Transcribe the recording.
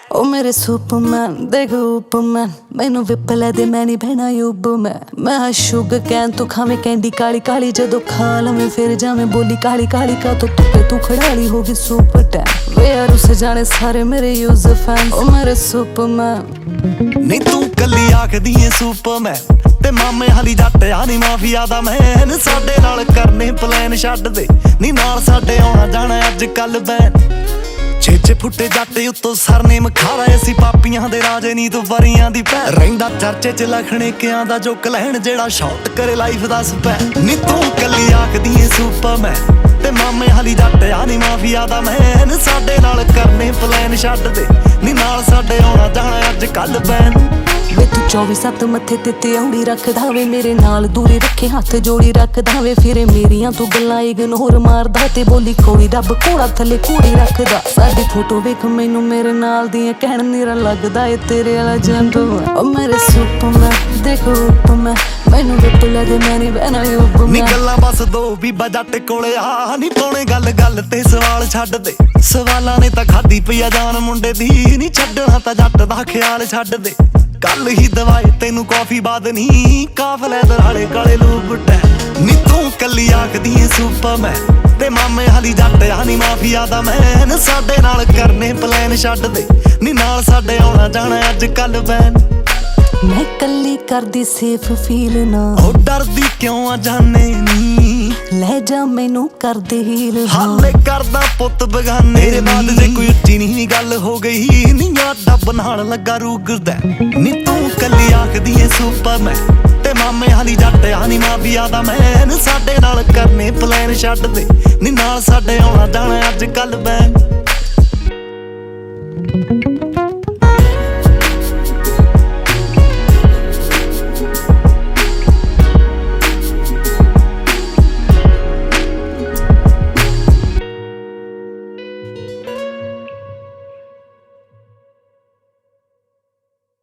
ओ मेरे सुपरमैन देख उपमैन मैनू विपले दे मैं नहीं बहना युबमैन मैं शुगर कैन तू खावे कैंडी काली काली जदों खा लवें फिर जावें बोली काली काली का तो तुप्पे तू खड़ाली होगी सुपर टैन वे यार उसे जाने सारे मेरे यूजर फैन ओ मेरे सुपरमैन नी तू कली आखदी है सुपरमैन ते मामे हाली जट आनी माफिया दा मैन साडे नाल करने प्लान छड्ड दे नी नाल साडे आउणा जाना अज कल बैन 6 फुੱਟੇ जट उत्तों सरनेम खारा असी पापियां दे राजे नी तू वरियां दी भैन रहिंदा चर्चे च लखणे कियां दा जो कलैण जेड़ा शॉट करे लाइफ दा स्पैन नी तू कली आखदी है सुपरमैन ते मामे हाली जट आनी माफिया दा मैन साडे नाल करने प्लान छड्ड दे नी नाल साडे आउणा जाना अज कल बैन वे तू 24/7 मत्थे ते औड़ी रखदा वे मेरे नाल दूरी रखे हाथ जोड़ी रखदा वे फिर मेरियां तू गल्लां इग्नोर मारदा ते बोली कोई रब घोड़ा थले घोड़ी रखदा साडी फोटो वेख मैनू मेरे नाल दियां कहण नीरा लगदा ए तेरे वाला जेंटलमैन ओ मेरे सुपरमैन देखो उपमैन मैनू विपले दे मैं नहीं बहना युबमैन नी गल्लां बस दो भी बजट कोले आ नी पाउणे गल गल ते सवाल छड्ड दे सवालां ने तां खादी पई आ जान मुंडे दी नी छड्डना तां जट दा ख्याल छड्ड दे कल ही दवाई तेनू कॉफी बाद नी काफले दराले काले लूप टै नी तू कली आखदी है सुपरमैन ते मामे हाली जट आनी माफिया दा मैन साडे नाल करने प्लान छड्ड दे नी नाल साडे आउणा जाना अज कल बैन मैं कली करदी सेफ फील ना ओ डरदी क्यों आ जाने नी ले जा मैनू कर दे हील हाले करदा पुੱਤ बगाने मेरे बाद जे कोई ਉੱਚੀ नहीं गल हो गई नी आडा बनाण लगा रूगदा नी तू कली आखदी है सुपरमैन ते मामे हाली जट आनी माफिया दा मैन साडे नाल करने प्लान छड्ड दे नी नाल साडे आउणा जाना अज कल बैन